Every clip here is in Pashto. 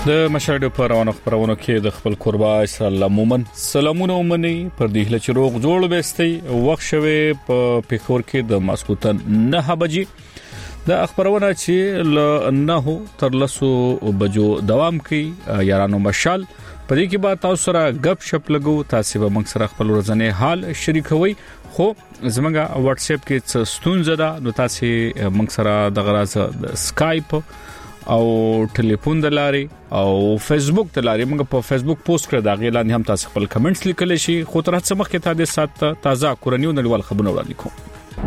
د مشاهده پر روانو خبرونو کې د خپل قربا سلامون سلامونه ومني پر دې هله چې روغ جوړ وستي وخت شوه په پیښور کې د ماسکوتن 9 بجې د خبرونه چې ل 9 تر 10 بجو دوام کوي یارانو مشال په دې کې به تاسو سره غب شپ لګو تاسو به موږ سره خپل ورځنی حال شریکوي خو زمونږه واتس اپ کې ستونزه ده نو تاسو موږ سره د غراز سکایپ او ټلیفون دلاري او فیسبوک دلاري موږ په فیسبوک پوسټ کړه دا غیلان هم تاسو خپل کمنټس لیکل شي خو تر څه مخکې تاسو سات تازه کورنیو نړیوال خبرونه وړاندې کوم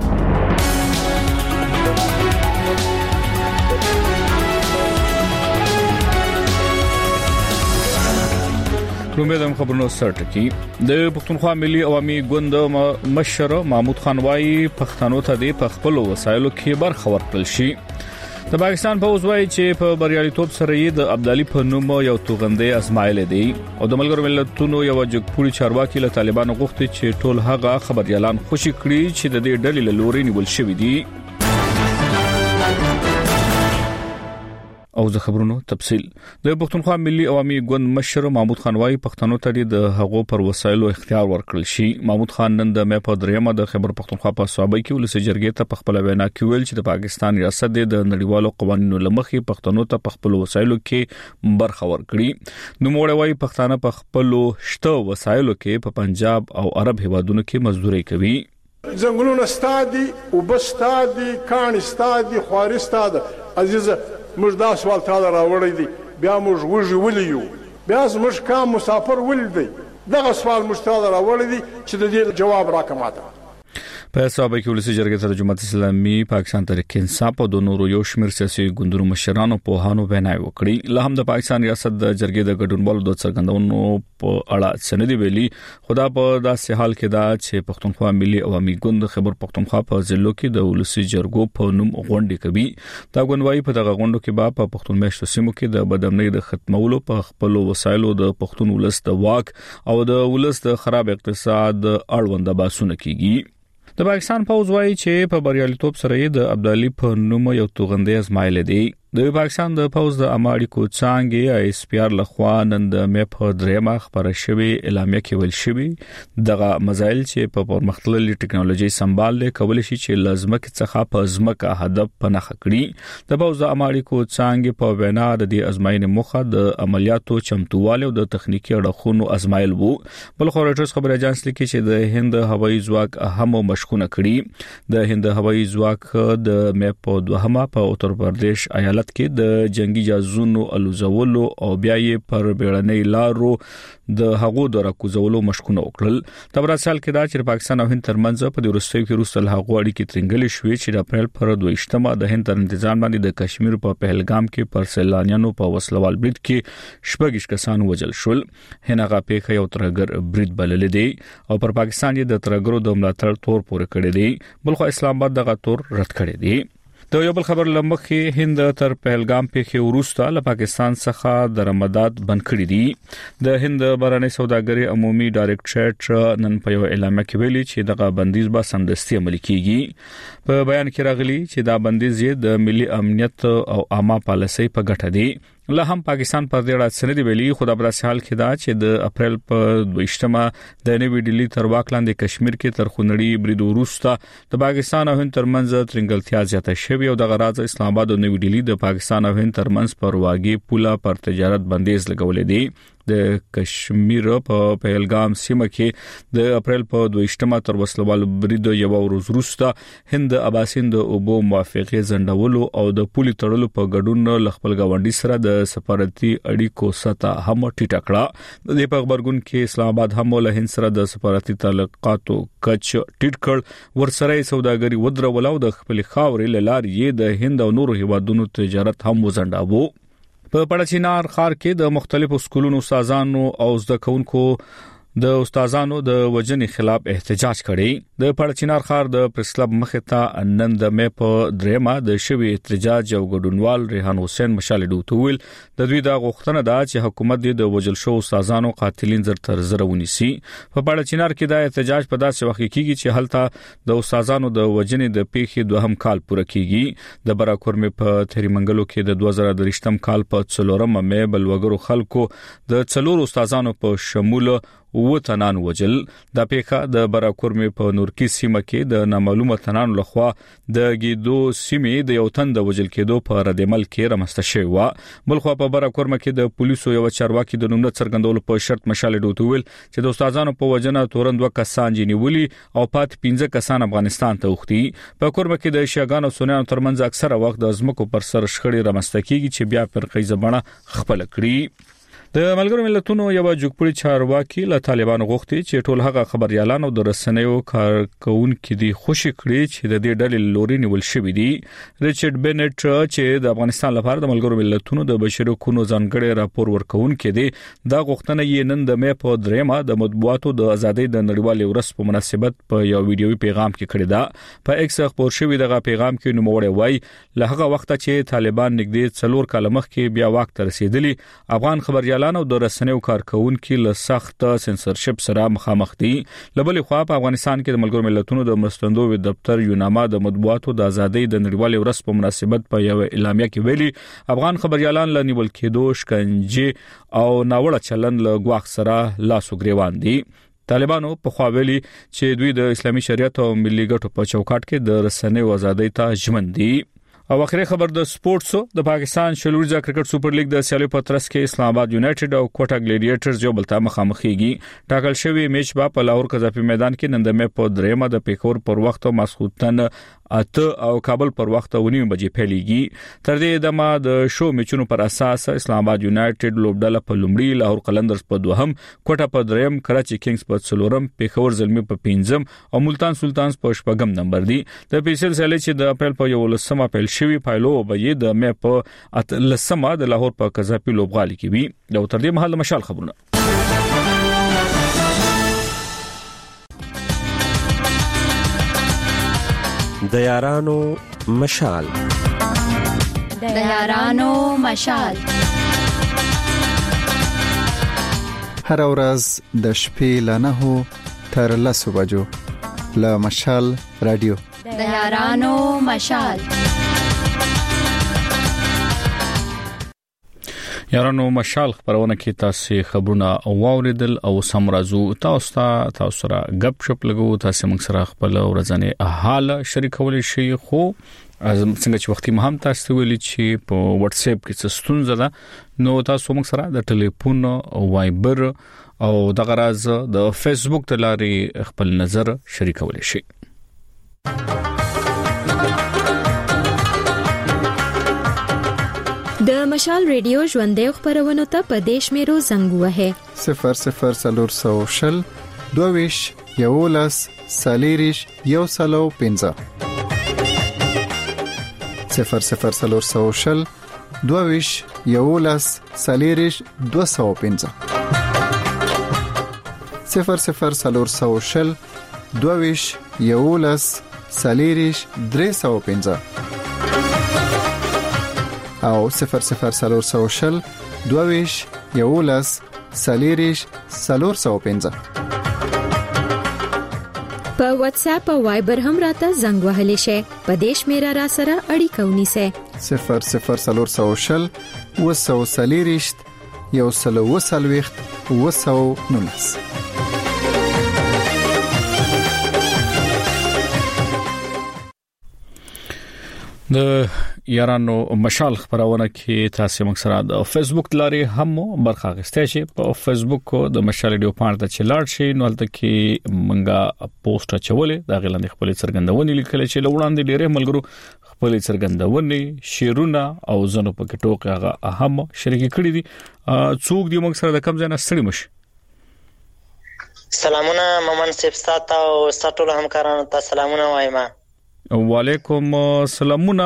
کومېدم خبرونو سرټکی د پښتونخوا ملي عوامي ګوند مشر محمود خان وايي پښتنو ته د خپل وسایلو کې برخه ورکړل شي د پاکستان په وسوي چې په بریالیتوب سره یې د عبدالي په نوم یو توغندې ازمایل دی او د ملګرو ملتونو یو جګپوري چارواکي له طالبانو غوښتي چې ټول هغه خبر اعلان خوشي کړي چې د دې ډلې له لوري نیول شوی دی او زه خبرونو تفصيل د پښتونخوا ملي عوامي ګوند مشر محمود خان وايي پښتنو ته د هغو پر وسایلو اختیار ورکړل شي محمود خان نن د مې په دریمه د خبر پښتونخوا په صوبې کې ولسی جرګې ته خپل وینا کوي چې د پاکستان ریاست د نړیوالو قوانینو لمخې پښتنو ته خپل وسایلو کې برخه ورکړي نو موږ وايي پښتانه په خپل شته وسایلو کې په پنجاب او عرب هیوادونو کې مزدوري کوي زنګلونه ستادي او بستادي کان ستادي خواري ستاده عزیزه موږ دا سوال تعالی راوړی دی بیا موږ وږي ولیو بیا موږ کوم مسافر ولدي دغه سوال موږ تعالی راوړی دی چې د دې جواب راکماته په صوبې کې ولسی جرګې ته د جماعت اسلامي پاکستان تحریک انصاف او د نورو یو شمېر سیاسي ګوندونو مشرانو په هانو بنای وکړي له هم د پاکستان ریاست د جرګې د ګډونوالو د څرګندونو په اړه سندې ویلي خدا په داسې حال کې دا چې پښتونخوا ملي عوامي ګوند خبر پښتونخوا په ضلع کې د ولسی جرګو په نوم غونډې کوي دا غونډوي په دغه غونډو کې په پښتون مېشتو سیمو کې د بدامنۍ د ختمولو په خپل وسایلو د پښتون ولس د واک او د ولس د خراب اقتصاد اړوند بحثونه کیږي د پاکستان پوز وايي چې په بریالیتوب سره د عبدالي په نوم یو توغندې ازمایل دی د پاکستان د پوز د اماړي کو څنګه اس پی آر لخوا نن د مې په دریمه خبره شوی اعلامیه کې ویل شوی دغه مزایل چې په پرمختللي ټکنالوژي سمبال کول شي چې لازمه څخه په ځمکه هدف پناه کړي د پوز د اماړي کو څنګه په وینا د دې ازمایښت مخه د عملیاتو چمتواله او د تخنیکی اړخونو ازمایل وو بل خو راټرز خبر اجانس لیکي چې د هند هوایي ځواک اهم مشکونه کړي د هند هوایي ځواک د مې په دوهمه په اتر پردیش ایالت کې د جنگي جهازونو الوزولو او بیا یې پر بیړنۍ لارو د هغو د راکوزولو مشکونه وکړل د براسل کې دا چې پاکستان او هند ترمنځ په دروستۍ کې روسل هغو اړیکې ترنګلې شوې چې د اپریل پر 22مه د هند تر انتظام باندې د کشمیر په پهلګام کې پر سیلانیانو په وسلوال برید کې شپږ کسان وژل شول هغه پیښه یو ترګر برید بلل دي او پر پاکستان یې د ترګرو د ملاتړ تور پورې کړی دی بلخو اسلام آباد دغه تور رد کړی دی د یو بل خبر لمخې هند تر پهلګام پیښې وروسته له پاکستان څخه درآمدات بند کړي دي د هند بهرنۍ سوداګري عمومي ډایریکټریټ نن په یو اعلامیه کې ویلي چې دغه بندیز به سمدستي عملي کیږي په بیان کې راغلي چې دا بندیز د ملي امنیت او عامه پالیسۍ په ګټه دی له هم پاکستان پر دې راځ سندې ویلي خدا پر حال کې دا چې د اپریل په 22مه د نوې ډیلی تر واک لاندې کشمیر کې تر خونړی برید وروسته د پاکستان او هند ترمنځ ترنګلتیا زیاته شوې او د غراض اسلام آباد او نوې ډیلی د پاکستان او هند ترمنځ پر واګي پوله پر تجارت بندیز لګولې دي د کشمیر په پهلګام سیمه کې د اپریل په 22مه تر وسلوال برید یو ورځ وروسته هند اباسین د اوبو موافقه زندولو او د پولي تړلو په ګډون لخپل گاونډي سره د سفارتي اړیکو سطح هم ټیټه کړه د په خبرګون کې اسلام آباد هم له هند سره د سفارتي تعلقاتو کچ ټیټ کړ ورسره سوداګري ودرول او د خپل خاورې لارې د هند او نورو هیوادونو تجارت هم وزنداوه په پړچینار ښار کې د مختلفو سکولونو استادانو او زده کوونکو د استادانو د وجنې خلاف احتجاج کړي. د پړچینار ښار د پریس کلب مخې ته نن د مې په درېمه د شوی احتجاج او ګډونوال ریحان حسین مشال ډوتویل د دوی د غوښتنه ده چې حکومت د وجل شو استادانو قاتلین زر تر زر ونیسي. په پړچینار کې د احتجاج په داسې وخت کې چې هلته د استادانو د وجنې د پیښې دوهم کال پوره کیږي. د براکورمې په تریمنګلو کې د 2023م کال په 4 مې بلوګرو خلکو د 4 استادانو په شمول وطنان وجل. د پیښه د براکورمې په نورکی سیمه کې د نامعلومه تنانو لخوا د گیدو سیمې د یو تن د وجل کېدو په ردعمل کې رامسته شوی و. بلخو په براکورمه کې د پولیسو یو چارواکي د نوم څرګندولو په شرط مشال ډوتویل چې د استادانو په وجنه تورن 2 کسان جنیولي او پات 15 کسان افغانستان ته وختي. په کورمه کې د شیعاګانو او سنیانو ترمنځ اکثره وخت د ازمکو پر سر شخړې رامسته کیږي چې بیا پر قیزبانه خپل کړي. د ملګرو ملتونو یو جګپړی چارواکي له طالبانو غوښتي چې ټول هغه خبريالان او د رسنیو کارکونکو دي خوشی کړي چې د دې ډلې لوري نیول شوې دي. ریچارډ بنټ چې د افغانستان لپاره د ملګرو ملتونو د بشري حقوقو ځانګړي راپور ورکونکو دي دا غوښتنه یې نن د مې په درېمه د مطبوعاتو د ازادۍ د نړیوالې ورځ په مناسبت په یو ویډیوي پیغام کې کړی دا. په ایکس خبر شوی دغه پیغام کې نوموړی وایي له هغه وخت چې طالبان نږدې 4 کال مخکې بیا واک ته رسیدلی افغان خبريالان او د رسنیو کارکونکو له سخت سنسرشپ سره مخامخ دي. لبلې خو په افغانستان کې د ملګرو ملتونو د مرستندوی دفتر یوناما د مطبوعاتو د ازادۍ د نړیوالې ورځ په مناسبت په یو اعلامیه کې ویلي افغان خبريالان له نیول کېدو شکنجه او ناوړه چلند له غواخ سره لاسو ګریوان دي. طالبانو په خوا ویلي چې دوی د اسلامي شریعت او ملي ګټو په چوکاټ کې د رسنیو ازادۍ ته ژمن دي. او اخري خبر د سپورتسو د پاکستان شلوريزه کرکټ سپر لیګ د سیالي په ترڅ کې اسلام آباد یونایټډ او کوټا ګلیډیټرز یو بل ته مخامخېږي. ټاکل شوی میچ په لاهور قذافي میدان کې نن د مې په درېمه د پیښور پر وخت ماسخوتن اته او کابل پر وخت 9 بجې پیلېږي. تر دې دمه د شو میچونو پر اساس اسلام آباد یونایټډ لوبډله په لومړی، لاهور قلندرز په دوهم، کوټا په درېم، کراچي کینګز په څلورم، پیښور زلمی په پنځم او ملتان سلطانز په شپږم نمبر دي. د پیسل سیالي چې د اپریل په 11 اپریل شوی پایلو به د مې په اتلسمه د لاهور په قذافي لوبغالي کې وي. د تر دې مهال مشال خبرونه د یارانو مشال هر ورځ د شپې له 9 تر 10 بجو له مشال رادیو د یارانو مشال. یارانو مشال خبرونه کې تاسو خبرونه واوریدل او سمرازو تاسو سره غب شپ لګو تاسو موږ سره خپل ورځنی حال شریکول شي. خو څنګه چې وختي مهم تاسو ویلي چې په واتس اپ کې ستونزه ده نو تاسو موږ سره د ټلیفون او وایبر او د غراز د فیسبوک د لارې خپل نظر شریکول شي. د مشال ریډیو ژوندې خبرونه ته په دیش میرو زنګ وهه 00 22 یولس سالیریش یو سلو 15 00 22 یولس سالیریش 215 00 22 یولس سالیریش 315 او 00 22 یولس سالیریش 415. په واتس اپ او وایبر هم راته زنګ وهلی شي. په دیش میرا را سره اړیکه ونیسه 00 وسو سالیریش یو سلو وسلويخت وسو نونس. د یارانو مشال خبرونه کې تاسو موږ سره د فیسبوک لارې هم برخه اخیستئ شئ. په فیسبوک د مشال ډیو پاڼه ته چلاړ شئ نو تل کې منګه پوسټ چولې دا غلند خپل څرګندونې لیکل چې لوړاندې ډېرې ملګرو خپل څرګندونې شیرونه او زنو په کې ټوکې هغه هم شریک کړي دي. څوک دی موږ سره د کم ځای نه ستړي مش. سلامونه ممن صاحب ساته او ستول همکارانو ته سلامونه وایم. وعلیکم سلامونه.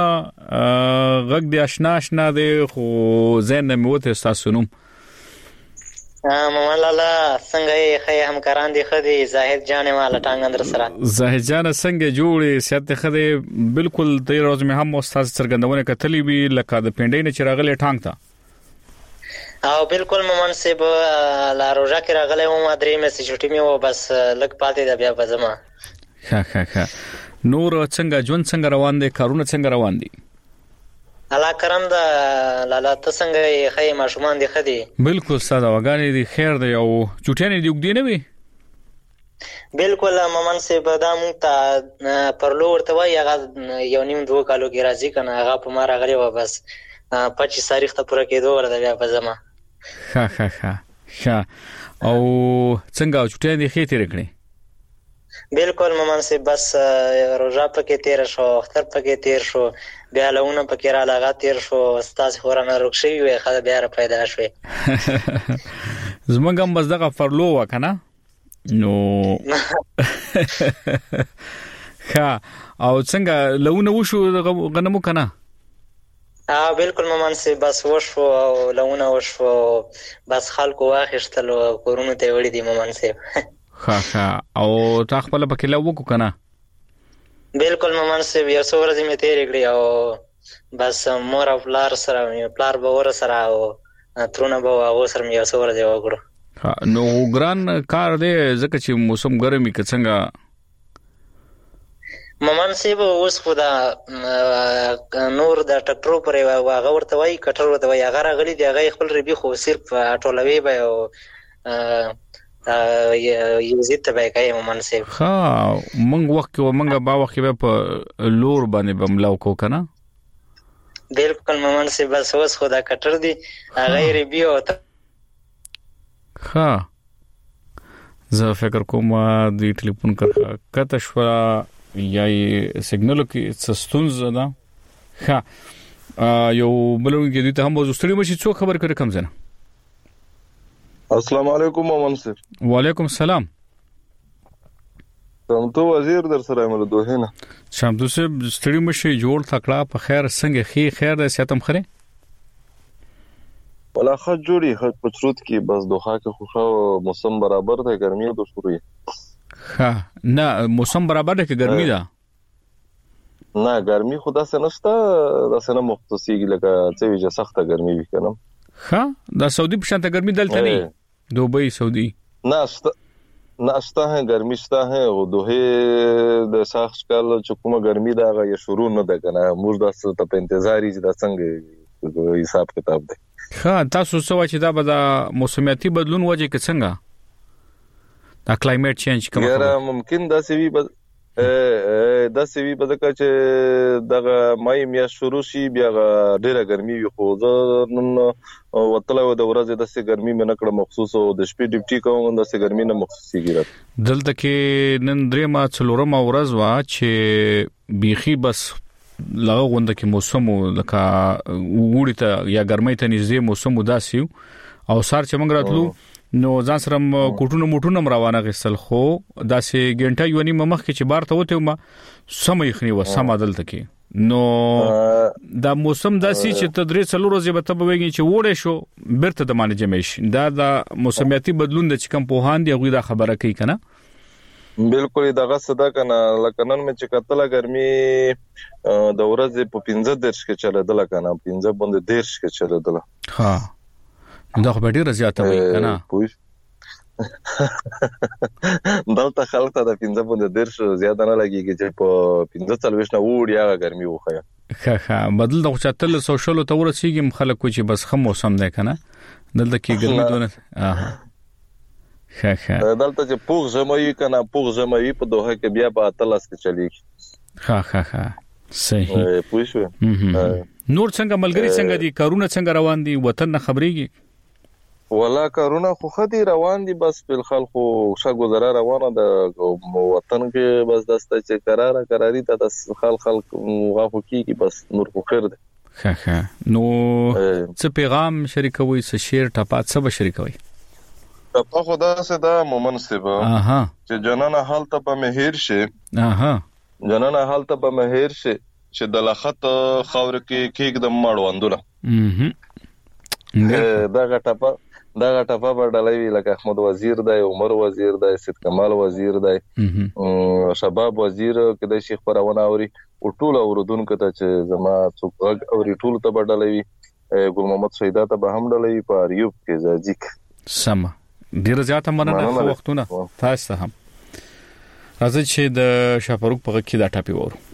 غږ دی آشنا دی خو زین مې وته تاسو نوم مامان لالا څنګه یې خې همکاران دي خدي زاهد جان مال ټانګندر سره زاهد جان څنګه جوړې سیاته خدي بالکل د روز مې هم استاد څرګندونه کتلې وی لکه د پینډې نه چراغله ټانګ تا او بالکل مامان سیب لا روزا کې راغله و ما درې مې سچټی مې و بس لګ پاتې د بیا بزما ها نور څنګه ژوند څنګه روان دي کارونه څنګه روان دي الله کرم دا لالا ته څنګه یې خې ماشومان دي خدي بالکل ساده وګانې دي خیر دی او چټیانې دی وګدي نه وي بالکل مامان سیب دا مونږ ته پرلو ورته وای هغه یو نیم 2 کالو کې راځي کنه هغه په ما راغلی و بس 25 تاریخ ته پوره کېدو ورته بیا په زما ها او څنګه چټیانې دي خې تیر کړې بالکل مامان سے بس روزا پکې تیر شو اختر پکې تیر شو بیا لهونه پکې را لغا تیر شو استاد خورانه رخصي وي خدای بیا را پیدا شوه زمونږ هم بس دغه فرلو وکنه نو ها او څنګه لهونه وشو غنمو کنه بالکل مامان سے بس وشو او لهونه وشو بس خلکو واخښتل او کورونو ته وړي دي مامان سے ها او تا خپل پکې لا وکو کنه بالکل مامان سه یو څو ورځې مې تیر کړې او بس مور او پلار سره پلار به ور سره او ترونه به او سره یو څو ورځې وکړو نو ګران کار دې ځکه چې موسم ګرمي کې څنګه مامان سه به اوس خدا نور د ټکټرو پرې واغه ورته وای کټر ورته وای هغه راغلي دی هغه خپل ربي خو صرف ټولوي به او یوزیت ته به کوي مامان سه مونږ وخت او مونږ با وخت په لور باندې بملاو کو کنه بالکل مامان سه بس اوس خدا کټر دی هغه ربي او زه فکر کوم د ټلیفون کته شو یا سیګنال کې سستونز ده یو بلونګ کې ته هم وزستړي مشي څو خبر کړ کم زنه السلام علیکم مامان سر وعلیکم السلام شامتو وزیر در سره مله دوه نه شامتو سه ستړي مشي جوړ تکړه په خیر څنګه خیر د ساتم خره ولا خد جوړي خد پچروت کې بس دوحه کې خو موسم برابر ده ګرمي د شروع نه موسم برابر ده کې ګرمي ده نه ګرمي خدا سره نشته دا سره مختصي لکه څه ویجه سخته ګرمي وي کنه دا سعودي په شانته ګرمي دلته نه دوبئی سعودي ناشتا ہے گرمی شتا ہے او دوه د ساخت کال چکومه ګرمي دا غي شروع نه ده کنه موږ د ست په انتظاري چې دا څنګه حساب کتاب ده تاسو سوچ چې دا به د موسمیاتي بدلون وجه کې څنګه دا کلایمټ چینج کوم یاره ممکن دا سی وی بدکه چې دغه مای میا شروع شي بیا ډیره ګرمي وي خو نن وتلو د ورځې د سه ګرمي مې نکړه مخصوص او د شپې ډیوټي کوم د سه ګرمي نه مخصوصي ګرځي دلته کې نن درې ما څلورم ورځ وا چې بيخي بس لغه غونډه کې موسم لکه وګړی ته یا ګرمۍ ته نږدې موسم وداسي او سار چې موږ راتلو نو ځان سره کوټونو موټونو روانه غسل خو داسې ګنټه یو نیم مخ کې چې بار ته وته ما سمې خني و سم عدالت کې نو دا موسم داسي چې تدریس څلور ورځې به تبويږي چې وړې شو برته د معنی جمعش دا د موسمیاتي بدلون د چکم په هان دی غوې دا خبره کوي کنه بالکل دغه صدا کنه لکه نن مې چې کتله ګرمي د ورځې په 15 درش کې چلیدل کنه 15 باندې درش کې چلیدل دا خو ډیره زیاته وي کنه دلته خلک ته د 15 باندې درش زیاته نه لګيږي چې په 15 نه وړیا ګرمي وخه بدل د چتل سوشل تو ورسیږي خلک چې بس خم موسم ده کنه دلته کې ګرمي دونه دلته چې پوغ زموي کنه پوغ زموي په دوه کې بیا په اتلس کې چلیږي صحیح نور څنګه ملګری څنګه دي کارونه څنګه روان دي وطن نه خبريږي ولا کارونه خو خدي روان دي بس په خلکو ښه گزاره روانه ده وطن کې بس دسته چې قراري ته د خلک غوښو کیږي بس نور خو خیر ده نو څه پیغام شریکوي څه شیر ټاپات څه شریکوي په خدا سره دا مومن سبا چې جنانه حالت په مهیر شي جنانه حالت په مهیر شي چې د لخت خاور کې کېګ د مړوندله دا غټه دا ټپه په ډلوي لکه احمد وزیر دی، عمر وزیر دی، سید کمال وزیر دی، شباب وزیر کده شي خبرونه اوري او ټول اوردونکو ته چې زما څوک غږ اوري ټول ته په ډلوي، ګل محمد سیدا ته به هم ډلوي په اریوب کې ځاځیک سم. ډیر زیاته مننه وختونه تاسو هم راځي چې د شاپروک په کې دا ټاپي وورو.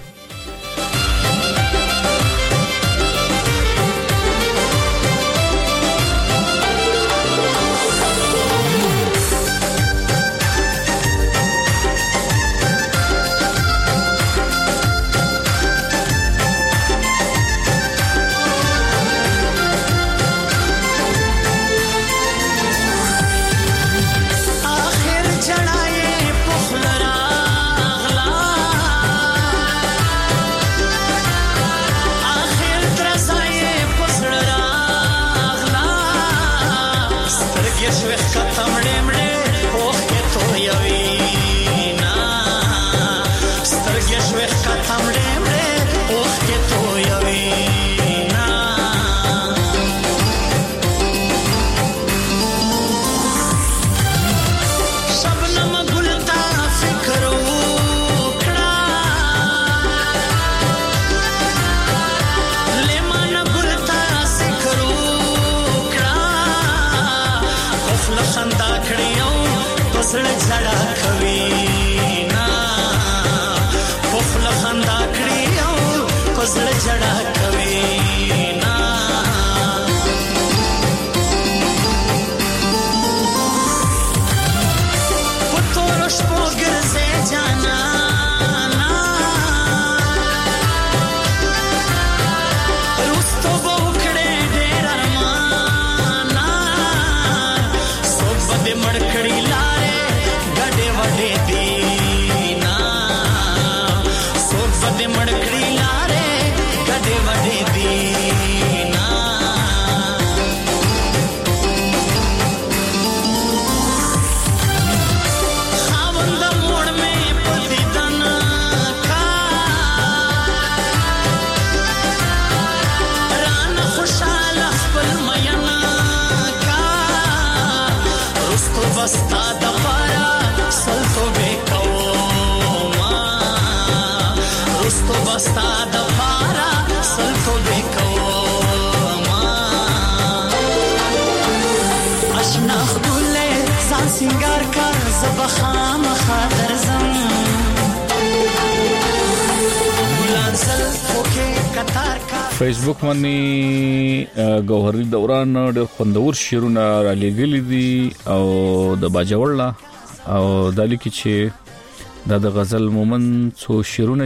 فیسبوک باندې گوهری دوران ډېر خوندور شعرونه را لېږلي دي او د باجوړلا او د لیکي چې د غزل مومن څو شعرونه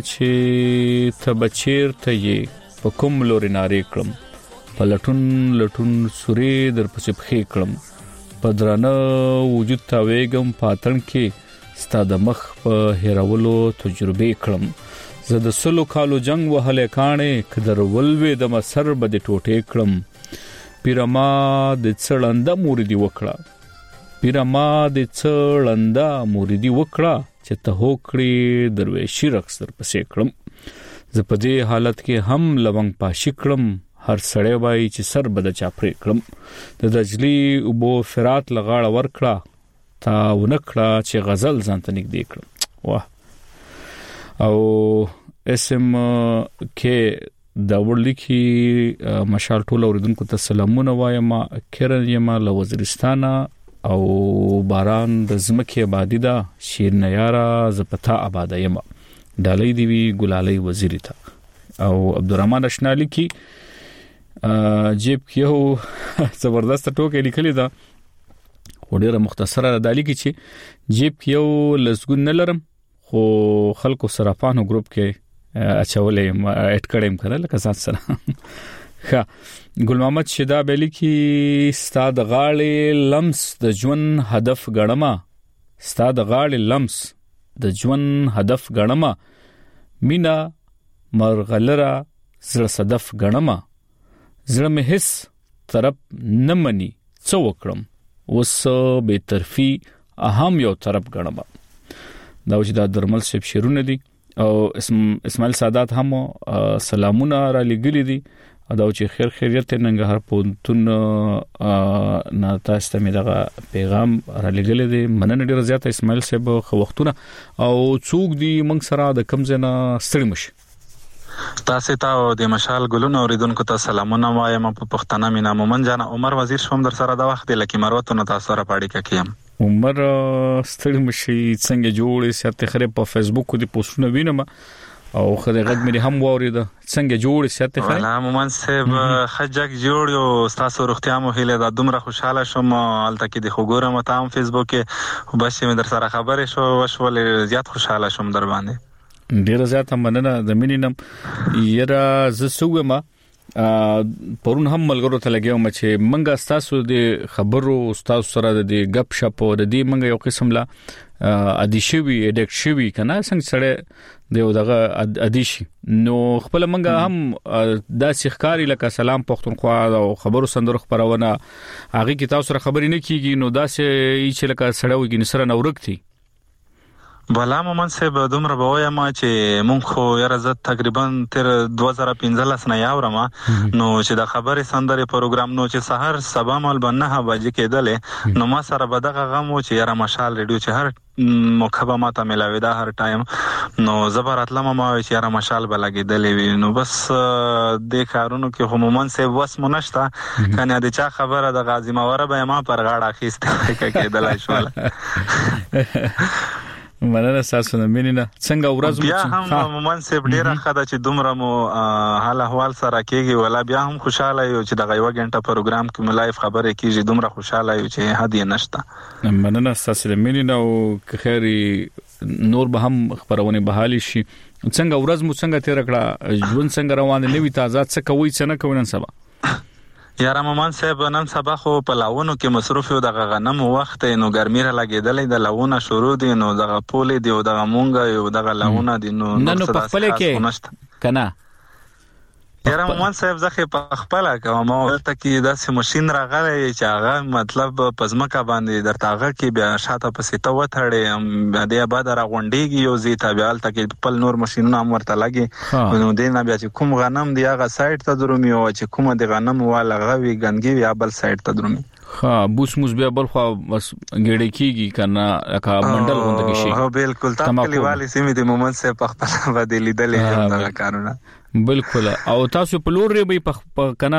چې ته بچیر ته یې په کوم لوري نارې کړم په لټون سورې در پسې پخې کړم په درانه وجود تا وېګم پاتن کې ستا د مخ په هیرولو تجربه کړم زه د سلو کالو جنگ وهلې کانې کدر ولوي د مسر بد ټوټې کړم پیرما د څړنده موریدي وکړه چې ته هوکړي درویشي رقص در پسې کړم زه په دې حالت کې هم لونګ پاشي کړم هر سړی وای چې سر بد چاپرې کړم د دجلی او بو فرات لغاړه ورکړه تا ونکړه چې غزل ځان ته نږدې کړم. واه. او اسم کې دا ورلیکي مشال ټول اوریدونکو ته سلامونه وایم کرن یما له وزیرستان او باران د زمکه آبادی دا شیر نیارا زپتا آباد یم ډالۍ دی وی ګلالۍ وزیری ته او عبدالرحمن اشنالی کی جیب کیو زبردست ټوکې لیکلی دا وړه مختصره دالی کی چې جیب کیو لسګون نلرم خو خلکو صرافانو ګروپ کې اچولې اټ کړم کړه لکه ځان سره ښه. ګل محمد شدا بیلی کی ستاد غاړې لمس د ژوند هدف غړما ستاد غاړې لمس د ژوند هدف غړما مینا مرغلرا زړه صدف غړما زړه مې هیڅ طرف نه مني څو وکړم وس به طرفي اهم یو طرف غړما. دا چې دا درمل سیب شیرونه دي او اسماعیل سادات هم سلامونه را لګلي دي دا چې خیریت ننګهار پونتون نه تاسو ته مې دا پیغام را لګل دي مننه ډیر زیات اسماعیل صاحب خو وختونه او څوک دی موږ سره د کمزنه ستړي مش تاسو ته د مشال ګلونو اوریدونکو ته سلامونه وایم په پښتنه مینا مومن جان عمر وزیر شوم در سره د وخت لکه مروتونه تاسو سره پاړی کیم عمر ستړي مشي څنګه جوړې ساتي خره په فیسبوک کې پوسټونه وینم او خدای غږ مې هم وورید څنګه جوړې ساتي خره ولا مومن صاحب خجک جوړ یو تاسو روغتیا مو هله دا دومره خوشاله شوم الته کې د خوګورم ته هم فیسبوک کې بس مې در سره خبرې شو وشول زیات خوشاله شوم در باندې ډیر زیات مننه د مینینم یرا زسوما پرون هم ملګرو ته لګیوم چې منګه تاسو د خبرو تاسو سره د غپ شپ او د دې منګه یو قسم لا ادیشوي اډکټ شوي کنه څنګه سره دیو دغه ادیشي نو خپل منګه هم د سیخکاری لکه سلام پښتونخوا او خبرو سندرو خبرونه هغه کی تاسو سره خبرې نه کیږي نو دا چې لکه سړیو کې نسره نورکتي بلا مومن صاحب دومره به وایم چې مونږ خو یاره زه تقریبا تر 2015 نه یاورم نو چې د خبرې سندرې پروګرام نو چې سحر سبا مال بنه بجې کېدلې نو ما سره به دغه غم چې یاره مشال ریډیو چې هر مخبه ماته ملاوي دا هر ټایم نو زبرات لمه ما چې یاره مشال به لګېدلې وي نو بس د کارونو کې هم مومن صاحب وس مونږه کنه د چا خبره د غازی ماوره به ما پر غاړه اخیسته کېدلای شو مننه تاسو نه مینه څنګه ورځ مو بیا هم مومن صاحب ډیره خدای چې دومره مو حال احوال سره کېږي ولا بیا هم خوشاله یو چې دغه یو غنټه پروګرام کې ملایف خبرې کیږي دومره خوشاله یو چې هدي نشته مننه تاسو نه مینه او خیری نور به هم خبرونه بحالي شي څنګه ورځ مو څنګه تیر کړه ژوند څنګه روان دی نوې تازه څه کوي څه نه کوي نن سبا یاره مومن صاحب نن سبا خو په لاونو کې مصروف یو د غنم وخت نو ګرمي را لګیدلې د لاونه شروع دي نو دغه پولې دی او دغه مونږه یو دغه لاونه دي نو په خپل کې کنه یاره مومن صاحب زخه په خپل کوم او ته کې داسې ماشين راغلی چې هغه مطلب پزماکه باندې درتاغه کې بیا شاته پسې ته وټړې د آباد را غونډيږي یو زی تابعال ته کې خپل نور ماشينونه امرته لګي نو دینه بیا چې کوم غنم دی هغه سایت ته درومي او چې کوم د غنم والا غوي ګنګي بیا بل سایت ته درومي بوس موس بیا بل خو بس ګړې کیږي کنه کا منډل غونډه کې شي هو بالکل تاسو کلیوالي سیمه د مومن صاحب په خپل باندې لیدلې هم دا کارونه بالکل او تاسو په لور ری په کنه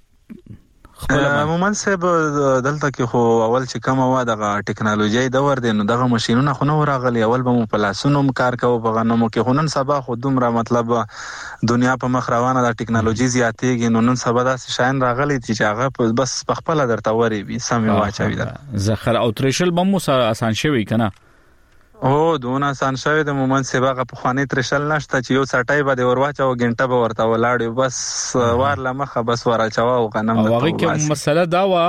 خپل مومن صاحب دلته کې خو اول چې کوم وا دغه ټکنالوژي د ور دي نو دغه ماشينونه خو نو راغلي اول به مو په لاسونو کار کوو په غنمو کې خو نن سبا خو دومره مطلب دنیا په مخ روانه د ټکنالوژي زیاتېږي نو نن سبا د شاین راغلي چې هغه بس په خپل درته وري وي سمې واچوي دا زخر او تریشل بمو آسان شوی کنه او دونه آسان شوی د مومن سبا په خواني ترشل نشته چې یو سټای به ورواچو غنټه به ورته ولاړ بس وار لمخه بس ورچوا او غنم او هغه کې مسله دا و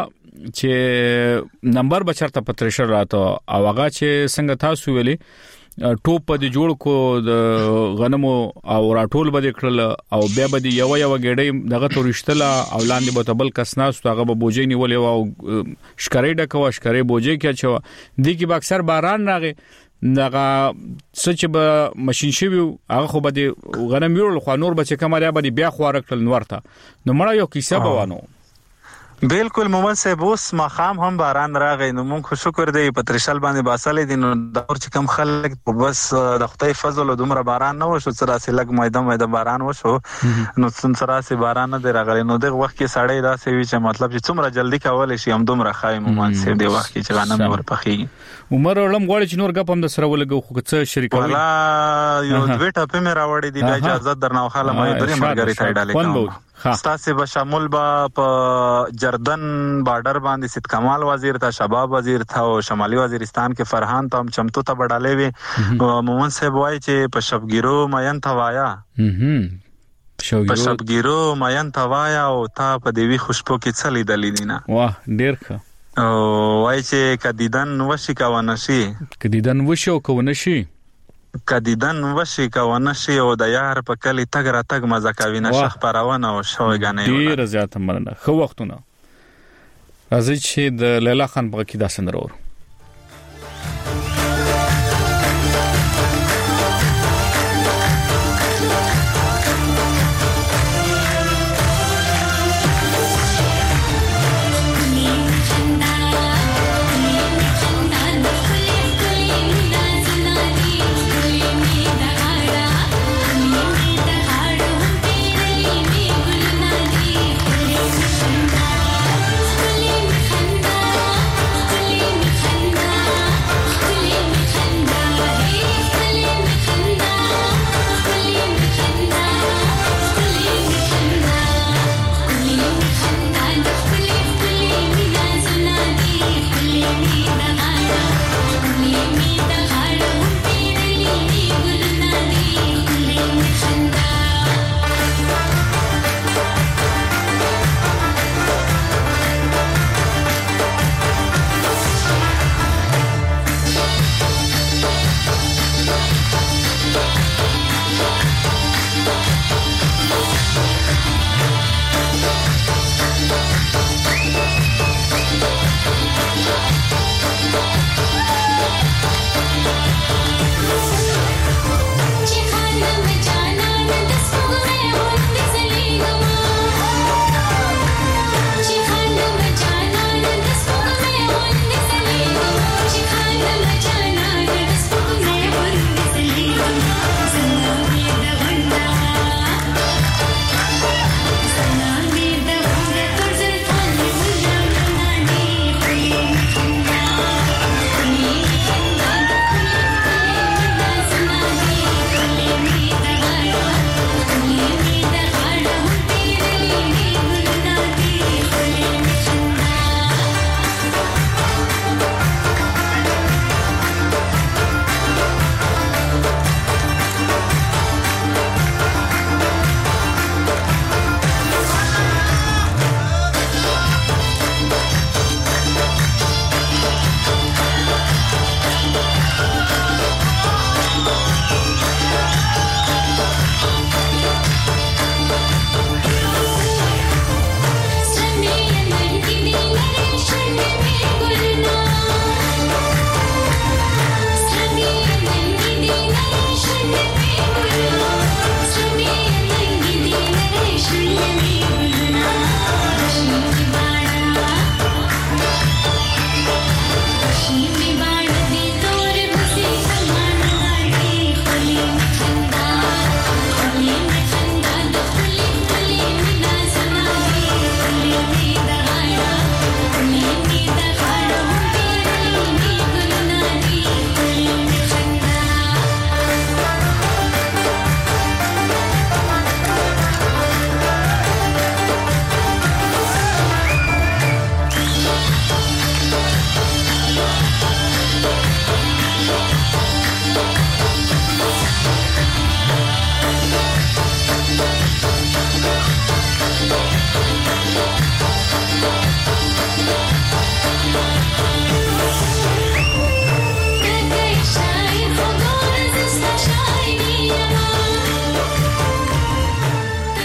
چې نمبر بچرته پترشل راته او هغه چې څنګه تاسو ویلي ټوپ په جوړ کو د غنمو او راټول به کړل او بیا به یو ګډې دغه تورشتله او لاندې به تبل کسناس هغه به بوجي نیولې او شکرې ډکوا شکرې بوجي کې چوا دي کې با اکثر باران راغی دغه سچ به ماشين شوی هغه خو به غنم یول خو نور به چې کمالیا به بیا خو راکل نورته نو مړه یو کیسه بوانو بالکل مومن صاحب اوس مخام هم باران راغی نو مونږ شکر دی په ترشل باندې باسلې دي نو دا چې کم خلک بس د خدای فضل او دومره باران نه وشو سره سي لګ مېده باران وشو نو سره سي باران نه راغلی نو دغه وخت کې سړی دا سوي چې مطلب چې څومره جلدی کول شي هم دومره خای مومن صاحب دی وخت کې چې غنم ور پخېږي عمر ولم غواړي چې نور غپم د سره ولګو خو څه شریکوي ولا یو دوه ټاپه مې راوړې دي د اجازه درنو خاله مې درې مرګري ته ډالې کوم ستاسو به شامل په جردن بارډر باندې سید کمال وزیر ته شباب وزیر ته او شمالي وزیرستان کې فرحان ته هم چمتو ته بډالې وي مومن صاحب وای چې په شبګیرو مین توایا په شبګیرو مین توایا او تا په دیوی خوشبو کې څلې دلې دینا واه ډیر ښه او وای چې کدیدن وشي کا ونشي کدیدن وشو کو ونشي کدیدن وشي کا ونشي او د یار په کلی تګ را تګ مزه کوي نشه خبرونه او شوي غنې ډیر زیات مننه خو وختونه راځي چې د لیلا خان په کې دا سندرور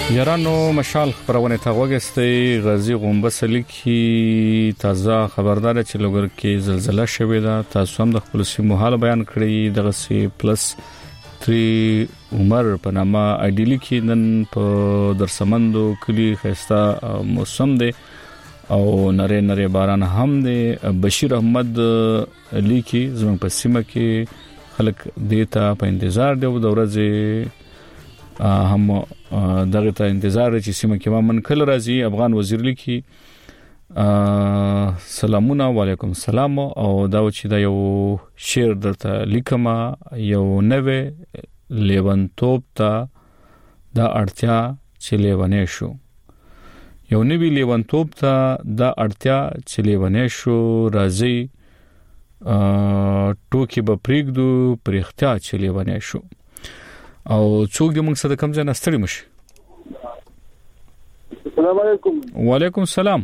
یارانو مشال خبرونه ته وګستې غازی غومبسلی کی تازه خبردار چې لوګر کې زلزلہ شوې ده تاسو هم د خپل سیمو حال بیان کړی دغه سی پلس 3 عمر په نامه ایډیلی کې نن په درسمندو کلی خستا موسم دی او نری باران هم دی بشیر احمد لیکي زموږ په سیمه کې خلک دیتا په انتظار دی او د ورځې هم دغه ته انتظار چې سیمه کې ما من کله راځي افغان وزیر لیکي سلامونه وعلیکم السلام او دا چې دا یو شعر درته لیکم یو نوې لیونتوب ته دا اړتیا چې لیونې شو یو نوې لیونتوب ته دا اړتیا چې لیونې شو راځي ټوکی به پریږدو پرختیا چې لیونې شو او څوک دې موږ سره کوم ځای نستړي مشي السلام علیکم وعلیکم السلام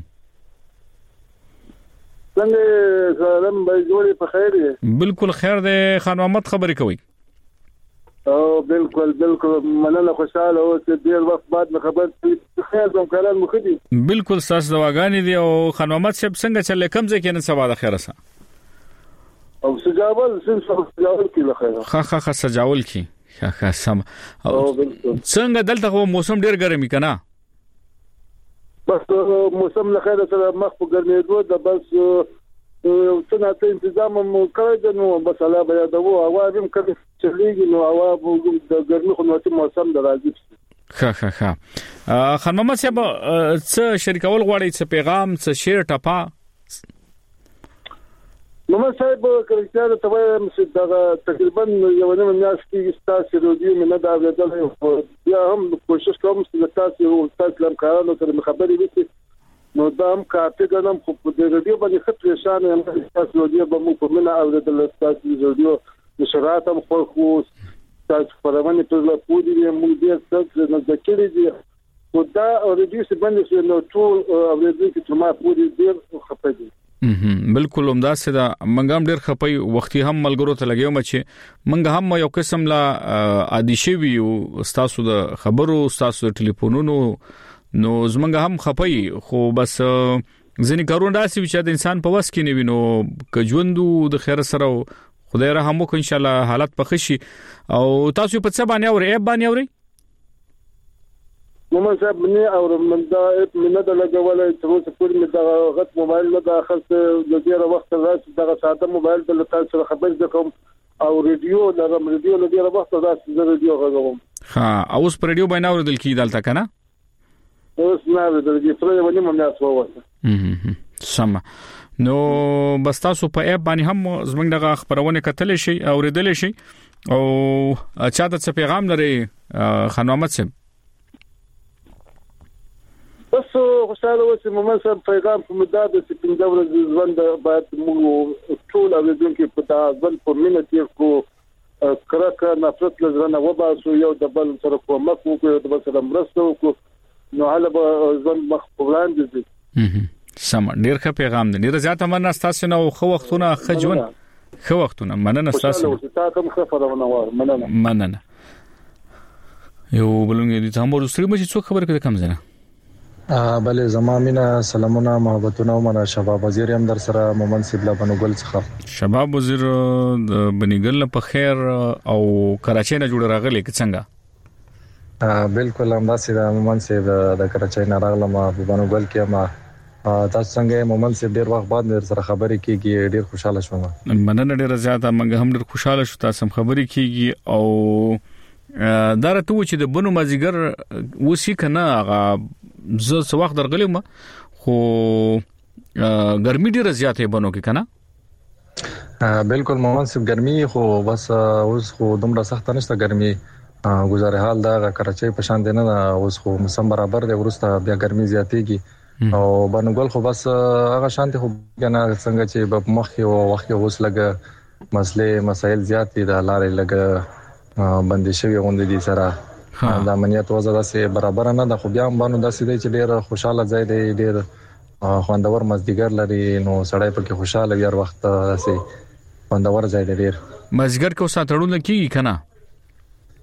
څنګه سلام به جوړې په خیر دی بالکل خیر دی خان محمد خبرې کوي او بالکل مننه خوشاله او چې ډیر وخت بعد خبر خیر کوم کلام مخدي بالکل ساس دواګانی دی او خان محمد صاحب څنګه چلې کوم ځای کې نن سبا د خیره سره او سجاول کې له خیره خا سجاول کې ښه سم څنګه دلته موسم ډیر ګرمي کنه بس موسم له خیره سره مخ په ګرمېدو د بس یو څه تنظیم مو کړی نو بس الله بیا دا وو اوازم کړی چې لګي نو اوا د ګرمي خو نو موسم د راځي ښه خان محمد صاحب څه شریکول غواړي څه پیغام څه شعر ټپا نو ما صاحب کړه ته وایم چې دا تقریبا یو نه میاش کې ستاسو رادیو مې دا غوډل بیا هم کوشش کوم چې تاسو لم کارانو سره خبرې وکړي نو دا هم کافي ګڼم خو په دې رادیو باندې خط پریشان یم تاسو رادیو به مو په منه او د تاسو رادیو نشرات هم خو تاسو پرونه په پودي مو دې څه نه ذکرې دي او دا رادیو څخه باندې نو ټول رادیو کې تر ما پودي ډیر خپه دي بالکل همداسې دا منګام ډیر خپي وختي هم ملګرو ته لګیو چې منګ هم یو قسم لا عادي شوی او تاسو د خبرو تاسو د ټلیفونونو نو زمنګ هم خپي خو بس ځینې کارونه داسې چې د انسان په وس کې نه وینو کجوندو د خیر سره خدای رحم وکړي ان شاء الله حالت پخشي او تاسو په څه باندې اوري ایب باندې اوري نو صاحب نه او من دا نه د لګولای تر اوسه پورې مې دا غټ موبایل نه دا اخر د ډیره وخت راځي دا ساده موبایل د تاسو سره خبرې کوم او رادیو لرم رادیو له ډیره وخت دا رادیو غووم ها اوس پر رادیو باندې اوردل کی دالته کنه اوس نه د دې پرې ونی مې تاسو واسه سم نو بس تاسو په اپ باندې هم زمنګ دغه خبرونه کتل شي او ردل شي او چاته څه پیغام لري خان محمد صاحب بس خوشاله اوسې موږ سره پیغام په مدار د سپینځه ورځې ژوند باید موږ ټول اوریدونکو په تاسو په مینه کې کو کرکه نفرت لزرنه وباسو یو د بل سره کومک وکړو د بل سره مرسته وکړو نو هله به ژوند مخ په وړاندې ځي سم ډیر ښه پیغام دی ډیر زیاته مننه تاسو نو خو وختونه خجون خو وختونه مننه تاسو تاسو هم خبرونه مننه یو بلونګ دي تاسو ورسره مې څه خبر کړم کم زنه بله زمامینه سلامونه محبتونه ومنه شباب وزیر هم در سره مومن سیبلا بنوګل څخه شباب وزیر د بنګل په خیر او کراچۍ نه جوړ راغلی څنګه بالکل هم داسې د مومن سیب د کراچۍ نه راغلم په بنوګل کې ما تاسو څنګه مومن سیب ډیر وخت بعد در سره خبرې کیږي ډیر خوشاله شوم مننه ډیر زیاته منګه هم ډیر خوشاله شو تاسو خبرې کیږي او دا راته و چې د بنو مازیګر وسی کنه هغه زه څو وخت درغلم خو ګرمي ډیره زیاته بنو کې کنه بالکل مومن سیب ګرمي خو بس اوس خو دومره سخت نشته ګرمي گزاره حال دا کراچۍ په شان دی نه اوس خو موسم برابر دی ورسته بیا ګرمي زیاتېږي او بنګول خو بس هغه شانتي خو کنه څنګه چې په مخ او وخت اوس لګ مسلې مسائل زیات دي د لارې لګ بندي شوی غونډې دي سره د امنیت وضع داسې برابر نه ده خو بیا هم باندې داسې دی چې ډېر خوشاله ځای دی ډېر خوندور مازدیګر لري نو سړی پکې خوشاله وي هر وخت داسې خوندور ځای دی ډېر مازدیګر کې اوس اتړونه کیږي کنه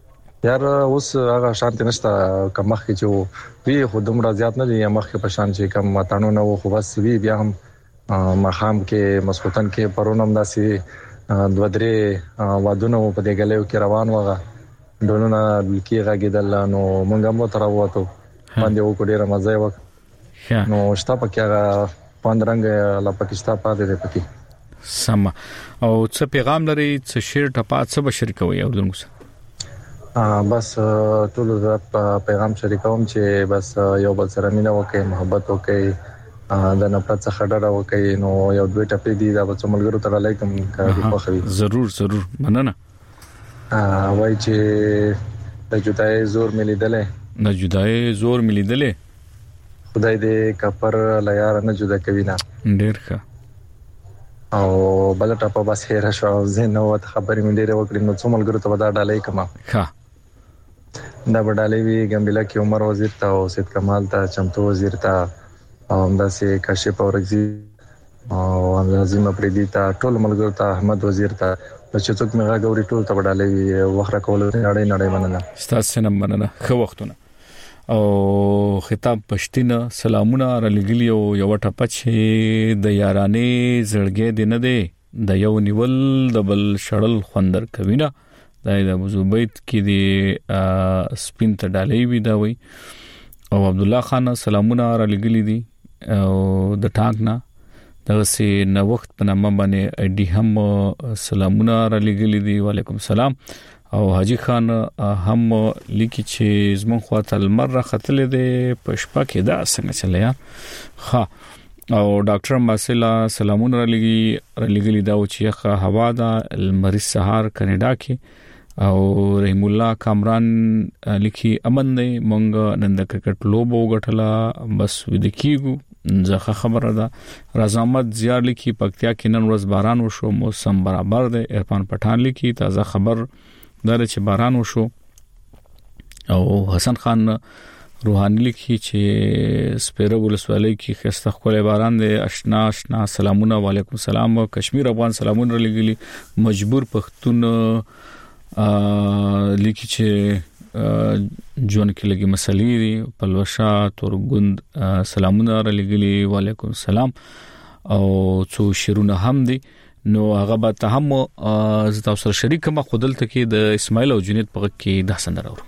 یار اوس هغه شانت نشته کمخ کې چې وی خودم را زیات نه دي مخ کې پشان چې کم ماتانو نه وو خو بس وی بیا هم مخام کې مسخوتن کې پرونم داسي دو درې وادونو په دې غلېو کې روان وغه ډولونه کې غږیدل نو مونږ هم تر وته باندې وکړې رمزای وک نو شتا پکې هغه پاندرنګ لا پاکستان پاتې دی پکې سم او څه پیغام لري څه شیر ټپات څه بشر کوي او دغه بس ټول زات پیغام شریکوم چې بس یو بل سره مینه وکړي محبت وکړي د نفرت څخه ډډه وکړي نو یو دوی ټپې دي دا به څومره ته علیکم کوي خوخوي ضرور مننه وای چې د جدای زور ملیدلې خدای دې کفر لیار نه جدا کوي نه ډیر ښه او بل ټاپه بس هیر شو زنه وت خبرې مې ډیره وکړې نو څومره ته ودا ډالې کما ښه دا وډالې وی ګمبلا کې عمر وزیر ته او سید کمال ته چمتو وزیر ته او همداسې کاشف اورګزی او لازم پردي ته ټول ملګرو ته احمد وزیر ته چې څوک مې غاوري ټول ته وډالې وی وخره کول نړۍ مننه ستاسو نه مننه خو وختونه او خطاب پښتنه سلامونه را لګلی او یو ټپه چې د یارانې زړګې دی نه دی د یو نیول د بل شړل خوندر کوي نه د ابو بیت کې دی سپین ته ډالې وی دا وی او عبد الله خان سلامونه را لګلی دي او د ټانک نه دغه سي نو وخت په نامه باندې اډي هم سلامونه را لګلی دي وعلیکم السلام او حاجی خان هم لیکي چې زمون خواته المره خطلې ده پښپا کې دا څنګه چلیا ها او ډاکټر ماسلا سلامونه لګلی دا چې ښه هوا دا المریض سهار کینیډا کې او رحیم الله کامران لیکي امن نه مونږ نن د کرکټ لوبو غټلا بس ود کیګو ځکه خبره ده رضامت زیار لیکي پکتیا کې نن ورځ باران وشو موسم برابر ده عرفان پټان لیکي تازه خبر دا چې باران وشو او حسن خان روحانی لیکي چې سپیره ولسوالۍ کې خسته خپل باران دی آشنا سلامونه وعلیکم السلام کشمیر افغان سلامونه لګلی مجبور پښتون لیکي چې جون کې لګي مسلې دي پلوشا تورګوند سلامونه لګلی وعلیکم السلام او څو شیرونه هم دي نو هغه به ته هم ز تاسو سره شریک ما خودل ته کې د اسماعیل او جنید په کې د حسن راو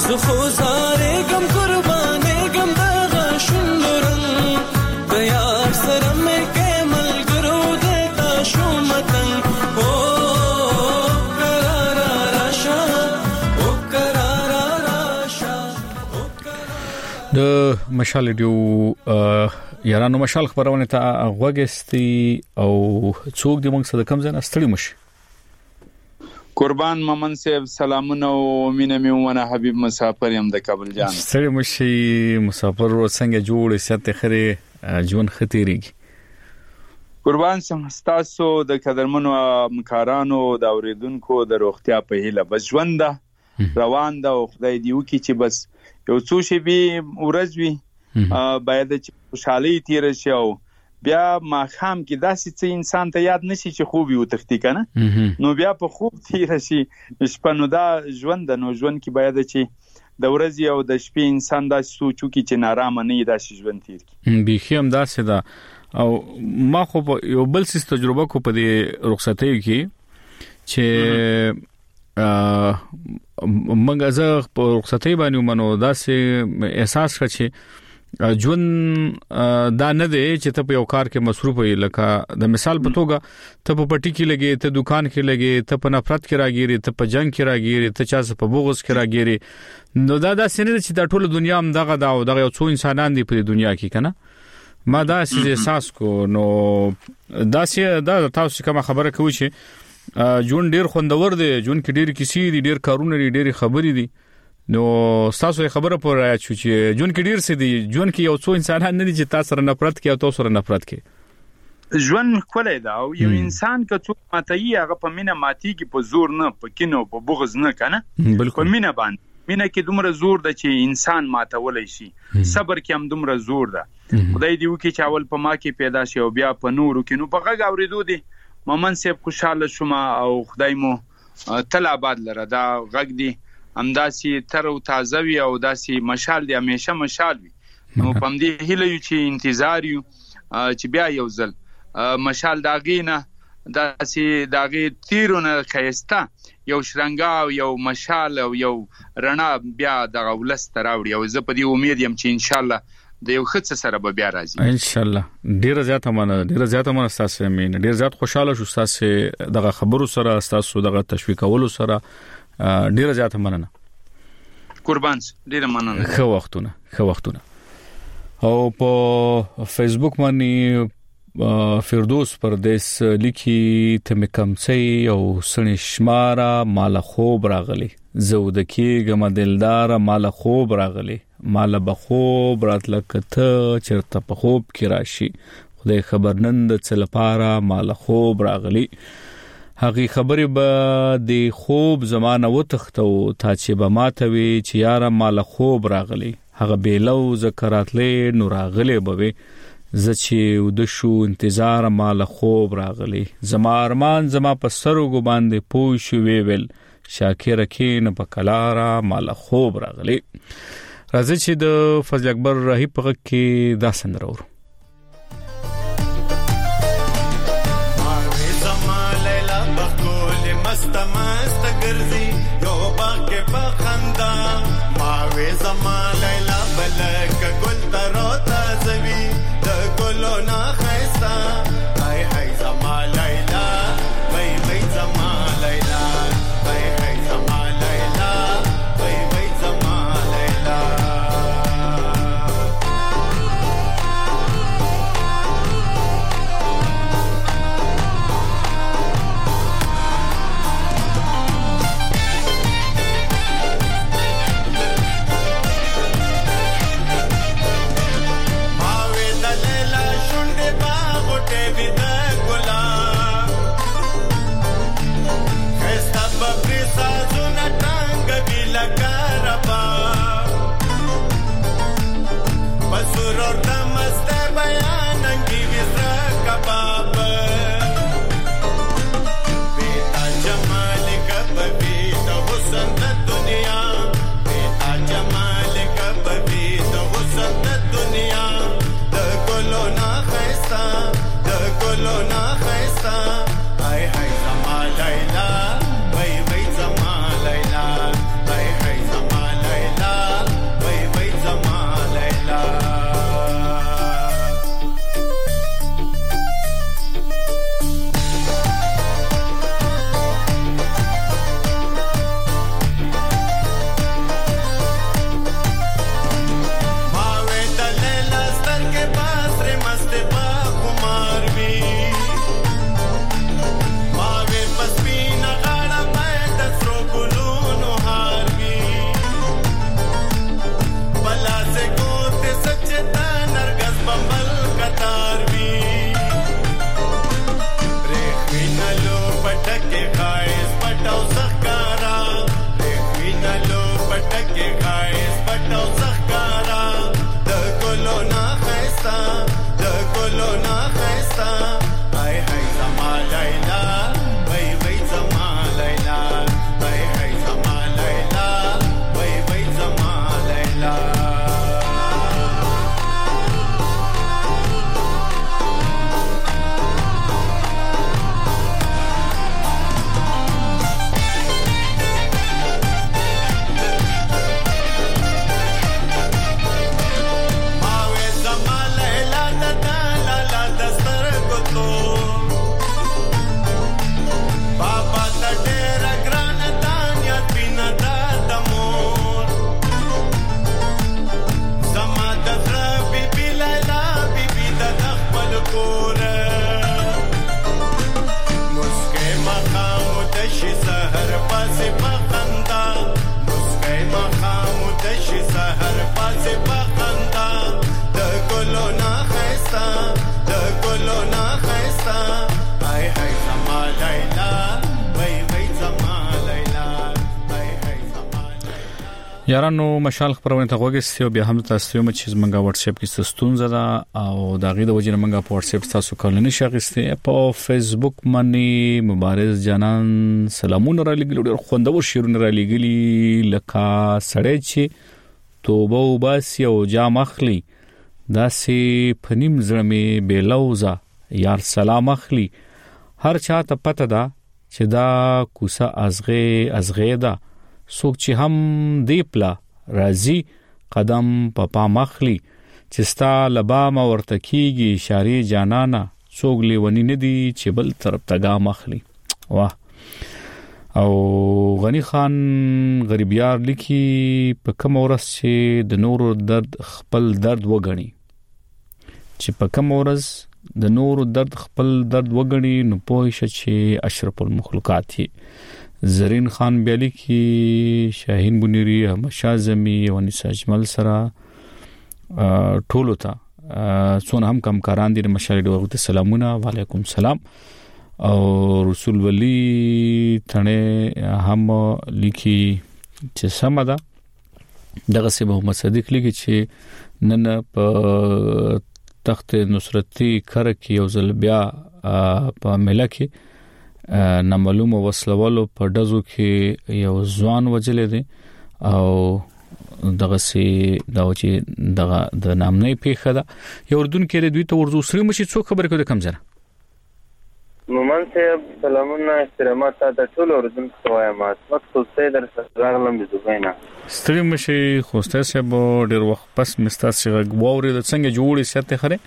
زخوزاره غم قربانه غم دغه شندرن د یار سره مې کمل ګرو دتا شو متن او قرار راشا او قرار راشا د مشال دیو یارانو مشال خبرونه ته غوګستی او څوک د موږ سره کم ځنه ستړي مشي قربان ممن صاحب سلامونه او مینه میونه حبیب مسافر يم د کابل جان ستړي مشي مسافر څنګه جوړ سته خره جون خطرېږي قربان سم تاسو د قدرمنو مکارانو د اوریدونکو د روغتیا په هیله بس ژوند روان ده او خدای دی وکي چې بس یو څو شی به ورځوي باید چې خوشحالي تیر شي او بیا ما خام کې داسې څه انسان ته یاد نشي چې خوب یو تختی کنه نو بیا په خوب تیر شي شپنو دا ژوند نو ژوند کې باید چې د ورځې او د شپې انسان دا سوچو کې چې نارام نه یي داسې ژوند تیر کی به هم داسې دا او ما خو یو بل څه تجربه کو په دې رخصتۍ کې چې موږ زه په رخصتۍ باندې منو داسې احساس کړ چې جون دا نه دی چې ته په یو کار کې مصروف وي لکه د مثال په توګه ته په پټی کې لګي ته دکان کې لګي ته په نفرت کې راګيري ته په جنگ کې راګيري ته چا په بغض کې راګيري نو دا سینې چې د ټوله دنیا هم دغه یو څو انسانان دي په دنیا کې کنه ما دا احساس کو نو دا تاسو کوم خبره کوي چې جون ډیر خوندور دی جون کې ډیر کیسې دي ډیر کارونه دي ډیر خبرې دي نو تاسو خبره پر راځي چې جون کې ډیر څه دي جون کې یو څو انسانان نه دي چې تاسو سره نفرت کوي او تاسو سره نفرت کوي ژوند کولای دا او یو انسان که څوک ماتي هغه په مینه ماتي کې په زور نه په کینو په بغض نه کنه په مینه باندې مینه کې دومره زور ده چې انسان ماتولای شي صبر کې هم دومره زور ده خدای دې وکړي چې اول په ما کې پیدا شي او بیا په نورو کې نو په غږ اوریدو دي ممن صاحب خوشاله شوم او خدای مو تل آباد لره دا غږ دی همداسي تر او تازه وي او داسي مشال دی همیشه مشال وي نو پم دې هله یو چې انتظار یو چې بیا یو ځل مشال داغینه داسي داغي تیرونه خيستا یو شرنګا او یو مشال او یو رڼا بیا د ولست راوړي او زه په دې امید یم چې ان شاء الله د یو خڅ سره به بیا راځي ان شاء الله ډیر زیاته مننه تاسو مين ډیر زیات خوشاله شو تاسو دغه خبرو سره تاسو دغه تشویقولو سره ډیر زیاته مننه قربان ډیر مننه خو وختونه او په فیسبوک باندې فردوس پردیس لیکي ته مکمڅي او سن شماره مال خوب راغلي زودکی ګم دلدار مال خوب راغلي مال بخوب راتلکته چرته په خوب کې راشي خدای خبرنند څلپاره مال خوب راغلي هغه خبره به د خوب زمانه وتختو تا چې به ماتوي چې یار مال خوب راغلي هغه بیلو ذکراتلې نور راغلي به زچې ود شو انتظار مال خوب راغلي زما ارمان زما په سرګو باندې پوي شو ویل شاکر کین په کلارا مال خوب راغلي راځي چې د فضل اکبر راهی په کې دا سندره ورو مست ګرځي یو باغ کې بخندا ماوي زما لیلا بلک ګل ترو تازوي د ګلو نه خيستا هاي هاي زما لیلا وای وای زما لیلا وای هاي زما لیلا وای وای زما لیلا کې غایس پټو سخکارا د ګلو نا خيستا د ګلو نا خيستا هاي هاي زما لیلا وای وای زما لیلا هاي هاي زما لیلا وای وای زما لیلا یارانو مشال خبرونه ته غوښتي بیا هم تاسو ته چې زمونږه واتس اپ کې ستونزه ده او دا غي د وجه منګه په واتس اپ تاسو کولنی شغسته په فیسبوک باندې مبارز جانان سلامونه را لګل ډیر خوندور شیرونه را لګلی لکه سړی چې توبه وباسي او جام اخلي داسې پنیم زړمه بیلوزا یار سلام اخلي هر چا ته پته ده چې دا کوسه ازغه ده څوک چې هم دی پلا راضي قدم په مخلي چې ستا لبا ما ورته کیږي اشاره جانانا څوک لیونی نه دی چې بل طرف تګا مخلي واه او غنی خان غریبیار لیکي په کوم ورځ چې د نور درد خپل درد وګڼي چې په کوم ورځ د نور درد خپل درد وګڼي نو پوه شي چې اشرف المخلوقات زرین خان بیالی کی شاهین بنيري احمد شاه زمي او نساء اجمل سره ټولو ته څونه هم کمکاران دي مشال ډوغه سلامونه وعلیکم سلام او رسول ولی تنه هم لیکي چې سمدا دغه سه محمد صدیق لیکي چې نن په تخت نصرتي کر کې یو ځل بیا په ملک نامعلومه وسلوالو په دزو کې یو ځوان وجلې دي او دغه سي دا چې دغه د نام نه پیښه ده یو اردن کې دوی ته ورزو سری مشي څو خبر کوي کوم ځره مومن صاحب سلامونه احترامات ته ټول اردن وایم مات خوسته در سره غلم دي دوینا ستري مشي خوسته صاحب ډیر وخت پس مستا څنګه غووري د څنګه جوړي ساته خره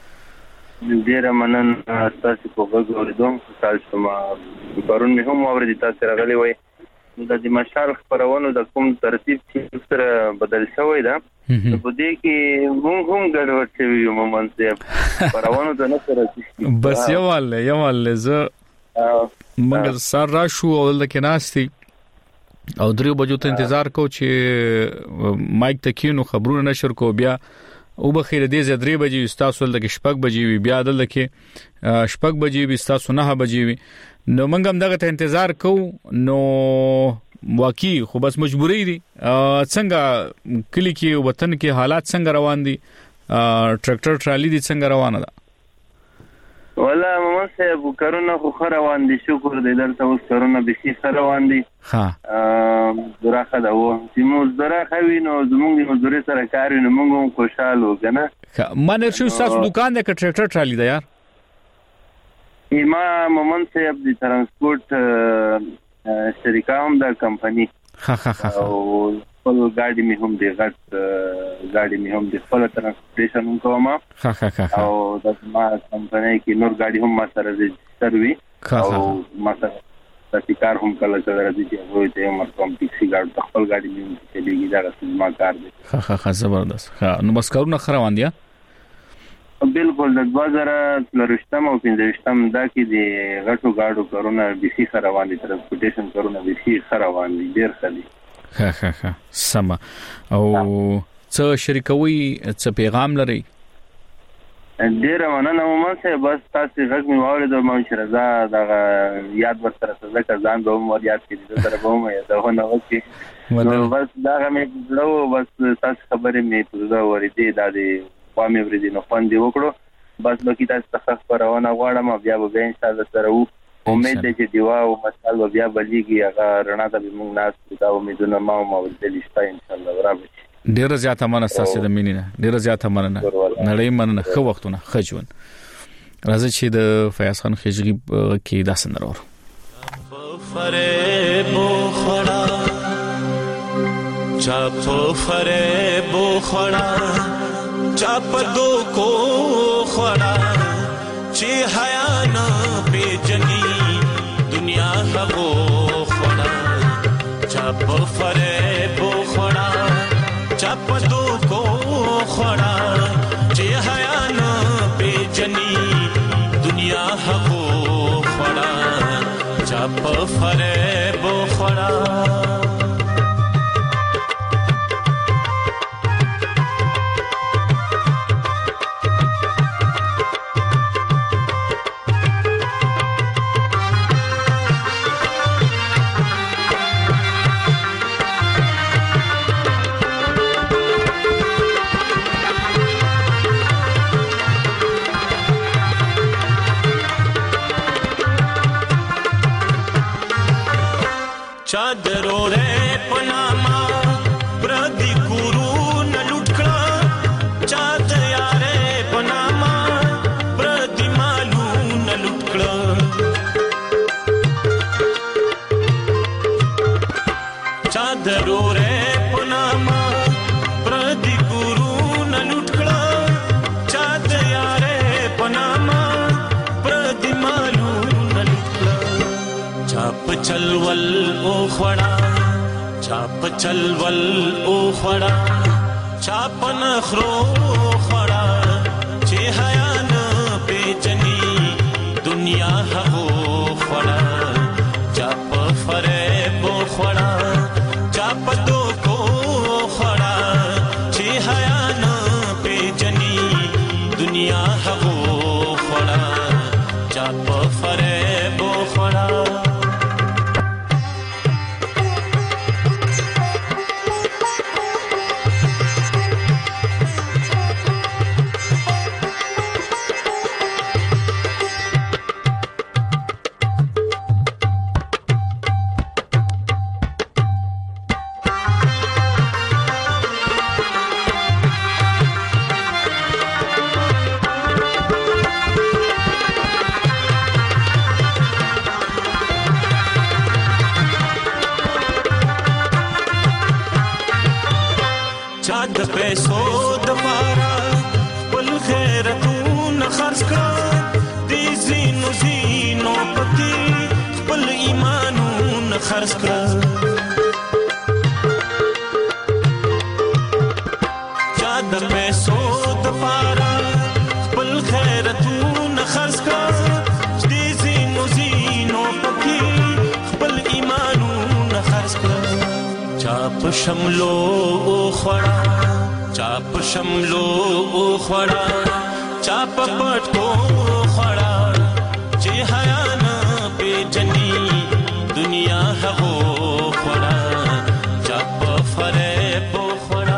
ډیره منن تاسو په وګورئ دوم تاسو ما پرون مې هم اورېدی تاسو راغلي وای د مشال خبرونو د کوم ترتیب چې سره بدل شوی دا په دې کې موږ هم ګډوډ شوی یو مومن صاحب خبرونو د نه سره بس یواله زه موږ سار را شو او د کناستي او درې بجو ته انتظار کو چې مایک تکینو خبرونه نشر کو بیا او بخیر دې زدري بجې استاسو د شپږ بجې بیا دل کې شپږ بجې استاسو 9 بجې نو موږ هم دغه ته انتظار کوو نو واقعي خو بس مجبوري دي څنګه کلی کې وطن کې حالات څنګه روان دي ټریکټر ټرالي دي څنګه روانه ده ولا ماما صاحب کرونا خو روان دي شکر دې درته اوس کرونا به روان دي ها زراخه دا و چې موږ زراخه وینو زموږ مزدوري سره کار وینو موږ هم خوشاله وګنه مانه شو تاسو دکان د ټریکټر ټرالي ده یار ما مومن صاحب د ترانسپورت شریکه هم د کمپنی ها او خپل ګاډي مې هم دی ګاډي مې هم د خپل ترانسپورټیشن کوم ها او د ما کمپنی کې نور ګاډي هم ما سره ريجستر وي او ما سره د کار هم کله چې راځي چې وایي ته مر کوم ټیکسي ګاډي خپل ګاډي مې چې دیږي دا څه ما کار دی ها زبردست نو بس کارونه خروان دي بالکل د 2013 او 15 دا کې د غټو ګاډو کارونه به سي خروان دي ترانسپورټیشن کارونه به سي خروان دي ډیر خالي ها سم او څه شریکوي څه پیغام لري ډیر مننه مو ماسه بس تاسو غږ مې واورید او مې شرزا دا یاد ورسره ځکه ځان به مو یاد کړی دا سره به مو دا ونه وکی بس دا مې لو بس تاسو خبرې مې پوره ورېدې دا دي قومي ورېدې نو خوند وکړو بس بکی تاسو ته خبرونه غواړم بیا به ان شاء الله سره وو امید دې چې دیوا او مسال بیا بلیږي هغه رڼا ته به موږ ناس دا امیدونه ما ولدل شته ان شاء الله راوځي ډیر زیاته مننه تاسو د مینې ډیر زیاته مننه نړۍ مننه خو وختونه خجون راځي چې د فیاض خان خجری کې دا سندرور فریب خړا چاپ فریب خړا چاپ دو کو خړا چې حیا نه پیجنی دنیا هغو خړا چاپ فریب خړا چاپ دو کو خړا چې حیا نه پیجنی دنیا هغو خړا چاپ فریب خړا चादरो रे पनामा प्रदी गुरु न लुटकड़ा चाद यारे पनामा प्रदी मालू न लुटकड़ा चादरो रे पनामा प्रदी गुरु न लुटकड़ा चाद यारे पनामा प्रदी मालू न लुटकड़ा चाप चलवल ओ खड़ा चाप चलवल ओ खड़ा चाप नखरो खड़ा चे हया न बेचनी दुनिया हो खड़ा चाप फरेब खड़ा चाप दो को खड़ा चे हया न बेचनी दुनिया हो खड़ा चाप फरेब खड़ा चाद पैसो दफारा पल खैरतून खर्च का दीज़ीनो ज़ीनो पति पल ईमानून खर्च का चाद पैसो दफारा पल खैरतून खर्च का दीज़ीनो ज़ीनो पति पल ईमानून खर्च का चाप शमलो ओ खड़ा चाप शमलो ओ खड़ा चाप पटको खड़ा जे हया न बेचनी दुनिया हो खड़ा चाप फरेब खड़ा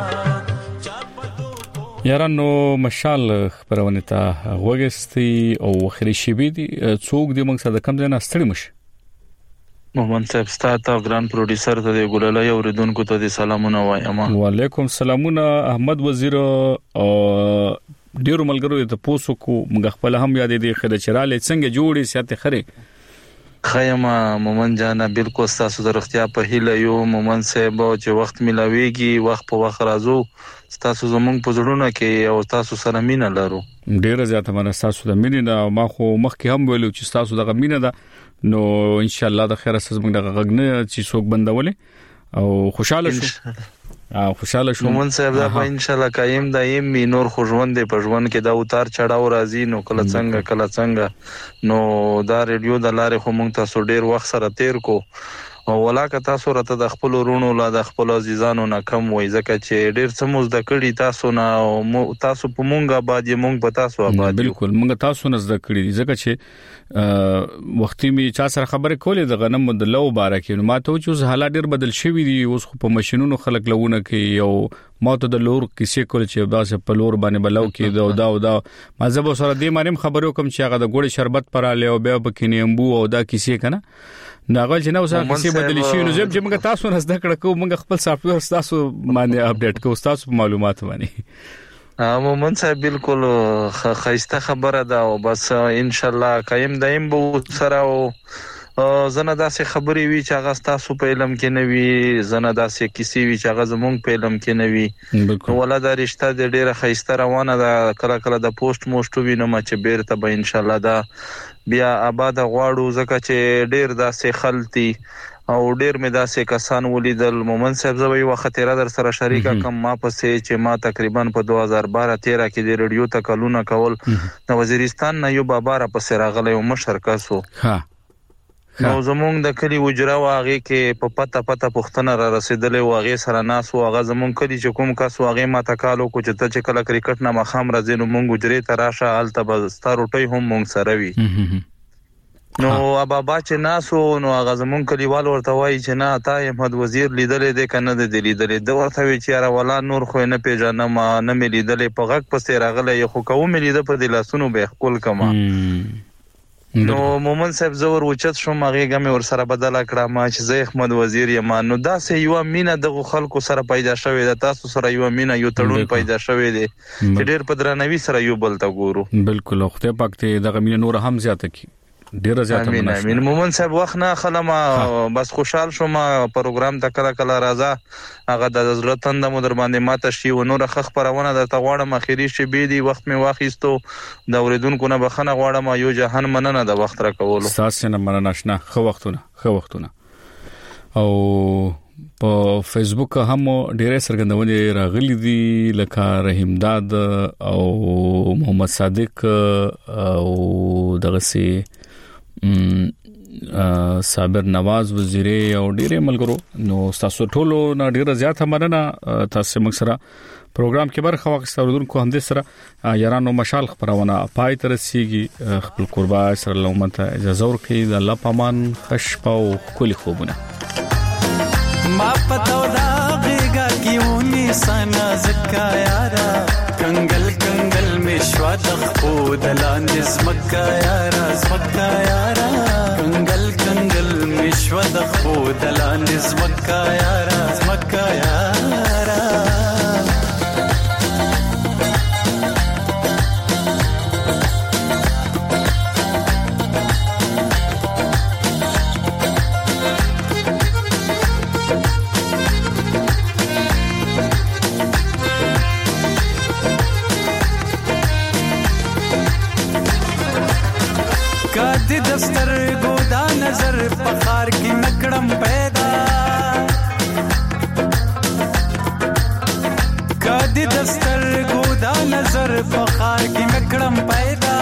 یارانو مشال خبرونه ته وګستي او اخري شي بي دي څوک د موږ سره کم ځای نه ستړي مش محمد صاحب ستاسو ګران پروډوسر ته ګولای اوریدونکو ته سلامونه وایم وعلیکم سلامونه احمد وزیر او ډیرو ملګرو ته پوسو کو موږ خپل هم یاد دي خره چراله څنګه جوړي سیاته خره خیمه مومن جانا بالکل تاسو د اختیار په هیله یو مومن صاحب چې وخت ملاويږي وخت په وخت راځو تاسو زمونږ په زړونو کې او تاسو سره مینه لرو ډیره زیاته مننه تاسو د مینې نه ما خو مخکې هم ویلو چې تاسو د مینه ده نو ان شاء الله د خیره سره موږ د غږنه چې څوک بندولې او خوشاله شو مومن صاحب دا ان شاء الله قائم دایم می نور خوشوند په ژوند کې دا اتار چړاو راځي نو کله څنګه نو دا ریډیو د لارې خو موږ تاسو ډیر وخت سره تیر کو ولاکه تاسو راته د خپل ورونو لا د خپل عزیزانو نه کم وای ځکه چې ډیر څه موږ د کړي تاسو نه تاسو په مونږه آباد مونږ په تاسو آباد بالکل مونږ تاسو نه زده کړی ځکه چې وختي می چا سره خبرې کولې د غنم د لو بارکه نو ماته چې حالات ډیر بدل شوی دي اوس په ماشينونو خلک لونه کوي او ماته د لور کیسې کول چې داسې په لور باندې بلو کې دا ما زبو سره دې مانم خبرو کوم چې هغه د ګوړې شربت پراله او بیا پکې نیمبو او دا کیسې کنه ناغل چې نو سره کیسې بدلی شي نو چې موږ تاسو نه زده کړو موږ خپل سافټویر تاسو باندې اپډیټ کوو تاسو معلومات باندې مومن صاحب بالکل خیسته خبره ده او بس ان شاء الله قائم دایم به سره او زنه داسې خبرې وی چې هغه تاسو په علم کې نه وي زنه داسې کیسې وی چې هغه زمونږ په علم کې نه وي ولدا رشتہ د ډیره خیسته روانه ده کله د پوسټ موسټ وینم چې بیرته به ان شاء الله دا بیا آباد غواړو ځکه چې ډیر داسې خلتي او ډیر مې داسې کسان ولیدل مومن صاحب زوی وخت را در سره شریکه کم ما پسې چې ما تقریبا په 2012-13 کې د ریډیو تکلونه کول د وزیرستان نه یو بابا را پسې راغلی او مشر کاسو نو زمونږ د کلی وجره واغې کې په پته پښتنه را رسیدلې واغې سره ناس واغه زمونږ کلی چې کوم کاس واغې ما تکالو کو چې ته چې کله کرکټ نه مخام راځي نو مونږ وجره ته راشه الته به ستا روټي هم مونږ سره وي نو بابا چې ناسو نو هغه زمونږ کلیوال ورته وایي چې نه تا احمد وزیر لیدلې ده کنه د لیدلې د ورته وی چې را ولا نور خو نه پیژنم نه مې لیدلې په غږ پسې راغله خو کوم لیدل په دلاسونو به خپل کما نو مومن صاحب زور وچت شوم هغه غمه ور سره بدل کړه ما چې زه احمد وزیر یم نو دا سه یو مینه د خلکو سره پیدا شوې ده تاسو سره یو مینه یو تړون پیدا شوې ده چې ډېر په درنوي سره یو بل ته ګورو بالکل خدای پاک ته د غمینه نور هم زیاته کی ډیر زیاته مننه امين مومن صاحب وخت نه خلم بس خوشحال شوم پروګرام ته کله راځه هغه د زړه مو در باندې ماته شي و نور خخ پرونه د تغواړم اخیری شي بي دي وخت می واخیستو د اوریدونکو نه بخنه غواړم یو جهان مننه د وخت را کولو تاسو نه مننه شنه خو وختونه او په فیسبوک هم ډیره سرګندونې راغلي دي لکه رحیم داد او محمد صادق او دغه سي صابر نواز وزیری او ډیره ملګرو نو تاسو ټولو نه ډیره زیاته مننه تاسو موږ سره پروګرام کې برخه واخیسته ورونکو هم دې سره یارانو مشال خبرونه پای تر سیږي خپل قربا سره لومته اجازه ورکړي د الله پامان خشپا او کلی خوبونه ما پتو دا غیگا کیونی سانا زکا یارا کنگل مشوا دخپو دلان زمکا یارا کنگل مشوا دخپو دلان زمکا یارا دفتر ګودا نظر پخار کی نکړم پیدا کدی دفتر ګودا نظر پخار کی نکړم پیدا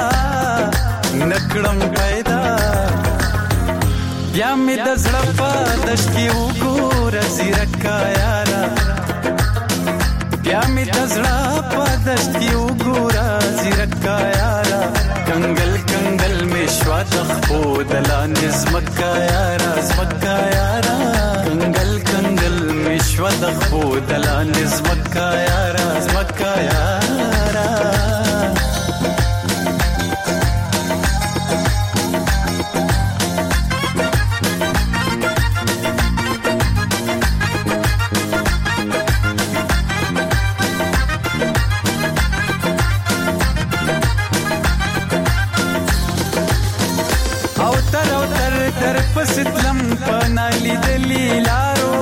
بیا می د زړه په دش کی وګور زیرکا یارا بیا می د زړه په دش کی وګور زیرکا یارا کنگل مشوا دخپو دلان زمکا یارا کنگل مشوا دخپو دلان زمکا یارا پستلم پنالی دلیلارو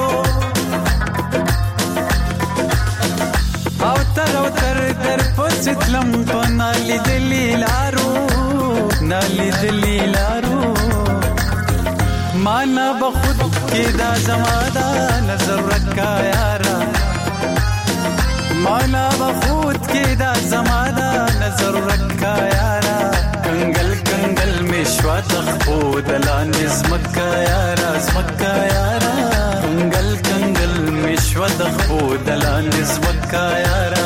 او تر در پستلم پنالی دلیلارو مانا بخود کی دا زمادا نظر رکا یارا مانا بخود کی دا زمادا نظر رکا یارا کنگل مشوا دخپو دلان زمکا یارا د خپو دلان نسبت کا یار